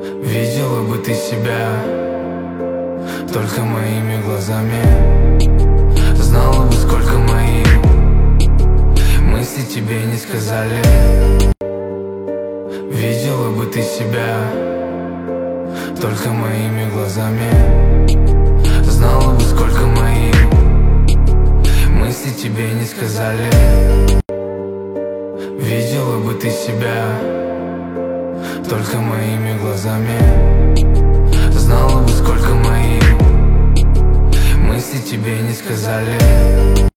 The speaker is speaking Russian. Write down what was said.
Видела бы ты себя только моими глазами. Знала бы, сколько мои мысли тебе не сказали. Видела бы ты себя только моими глазами. Знала бы, сколько мои мысли тебе не сказали. Видела бы ты себя только моими глазами. Знала бы, сколько мои мысли тебе не сказали.